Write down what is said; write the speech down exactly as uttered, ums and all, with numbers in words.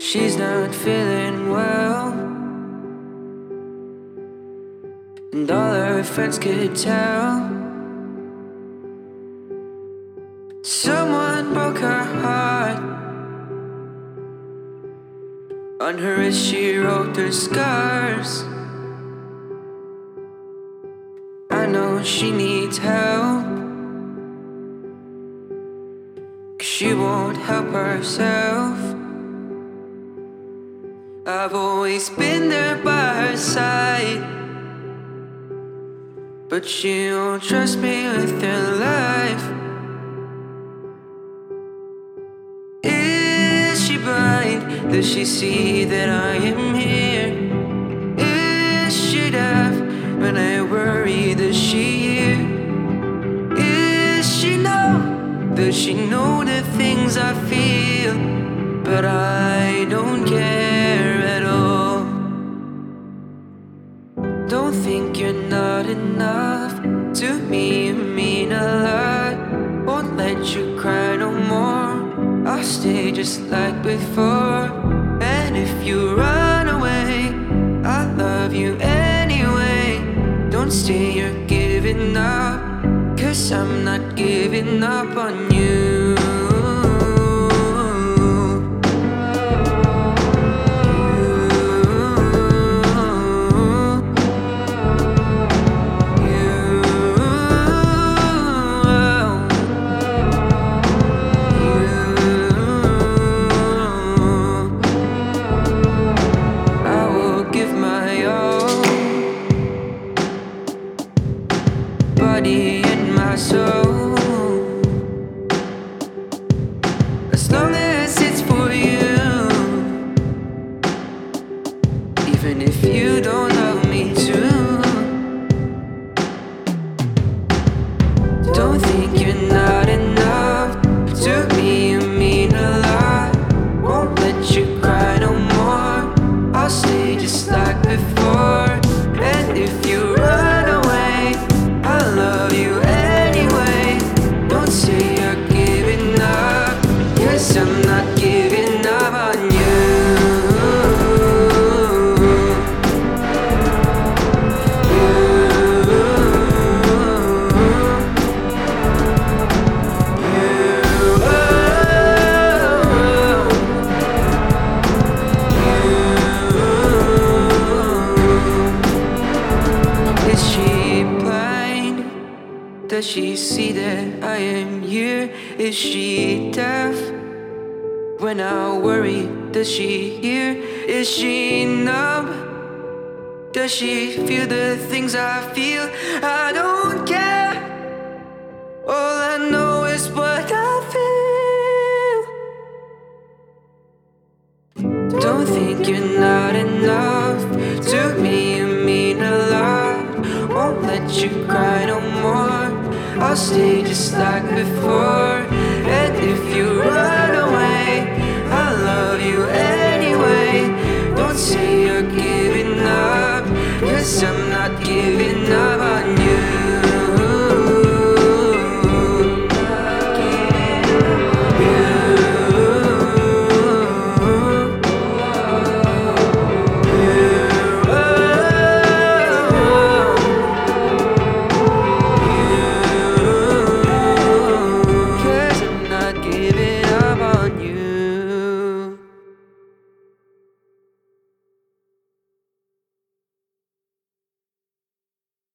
She's not feeling well, and all her friends could tell. Someone broke her heart. On her wrist she wrote her scars. I know she needs help, 'cause she won't help herself. I've always been there by her side, but she won't trust me with her life. Is she blind? Does she see that I am here? Is she deaf? When I worry, does she hear? Is she know? Does she know the things I feel? But I don't care at all. Don't think you're not enough. To me you mean a lot. Won't let you cry no more. I'll stay just like before. And if you run away, I'll love you anyway. Don't say you're giving up, 'cause I'm not giving up on you. Body and my soul, as long as it's for you. Even if you don't love me too. Don't think you're not enough. To me you mean a lot. Won't let you cry no more. I'll stay just like before. And if you run away, I love you anyway. Don't say you're giving up, 'cause I'm not giving up on you. Is she blind? Does she see that I am here? Is she deaf? When I worry, does she hear? Is she numb? Does she feel the things I feel? I don't care. All I know is what I feel. Don't think you're not enough. To me you mean a lot. Won't let you cry no more. I'll stay just like before. And if you run away, I love you anyway. Don't say you're giving up, 'cause I'm not giving up on you. Giving up on you.